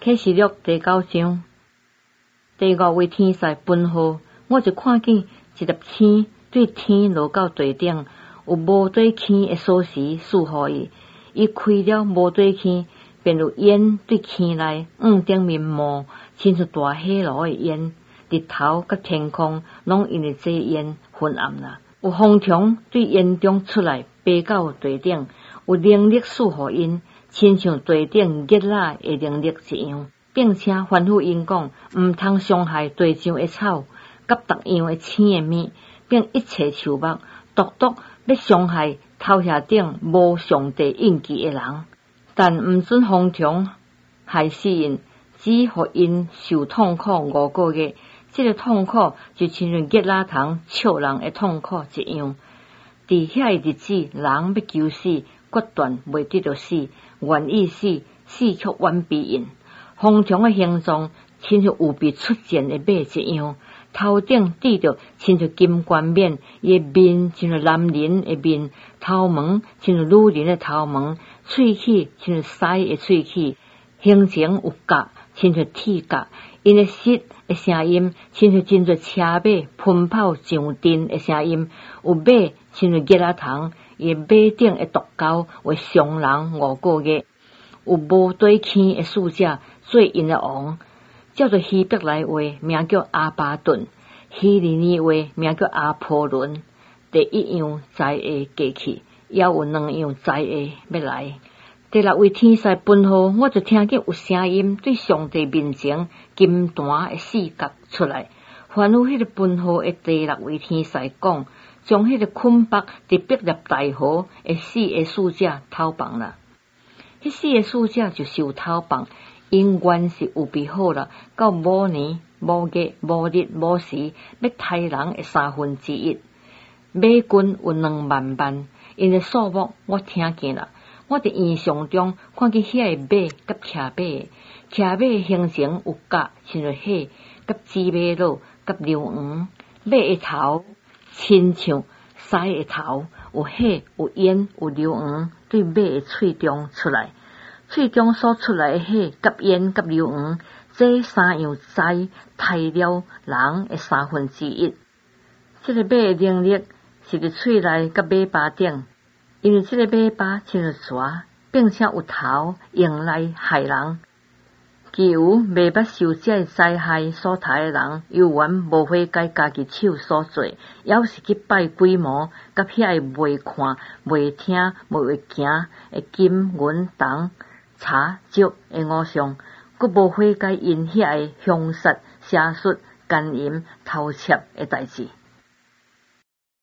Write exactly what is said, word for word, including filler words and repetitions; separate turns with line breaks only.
启示录第九章第五位天使分号，我就看见一粒星对天落到地顶，有无底坑的锁匙赐予伊。伊开了无底坑，便有烟对坑内五顶面冒，亲像大火炉的烟。日头甲天空拢因为这烟昏暗啦。有风虫对烟中出来，飞到地顶，有灵力赐予因，亲像地顶热辣的灵力一样，并且吩咐因讲，毋通伤害地上的草，甲逐样的青的物，并一切树木，独独要伤害头下顶无上帝印记的人，但毋准风虫害死因，只互因受痛苦五个月。这个痛苦就亲像热辣糖笑人的痛苦一样。伫遐个日子，人要求死，决断袂得到死，愿意死，死却远避因。风虫的形状亲像有备出战的马一样，头顶戴着亲像金冠冕，伊的面亲像男人的面，头毛亲像女人的头毛，喙齿亲像狮的喙齿，形情有角，亲像铁角。因的舌的声音，亲像真侪车马奔跑上阵的声音；有马，亲像热辣糖，伊马顶的毒钩会伤人五个月。有无底坑的使者做因的王，照着希伯来话名叫阿巴顿，希利尼话名叫阿波伦。第一样灾厄过去，也有两样灾厄要来。第六位天使分号，我就听见有声音对上帝面前金坛的四角出来，吩咐迄个分号的第六位天使讲，将迄个捆绑伫碧绿大河的四个使者偷放啦。迄四个使者就受偷放，因原是有备好啦，到某年某月某日某时要杀人的三分之一。美军有两万万，因的数目我听见啦。我伫印象中看见遐个马甲骑马的，骑马的形形有角，亲像火，甲紫马脑，甲硫黄。马的头亲像狮的头，有火，有烟，有硫黄，对马的喙中出来。喙中所出来的火、甲烟、甲硫黄，这三样灾杀了人的三分之一。这个马的能力是伫喙内甲尾巴顶。因为这个尾巴亲像蛇，并且有头，用来害人。其有未捌受这灾害所害的人，有缘无悔改家己手所做，也是去拜鬼魔，甲遐个未看、未听、未会行的金银铜茶石的偶像，佮无悔改因遐个凶杀、邪术、奸淫、偷窃的代志。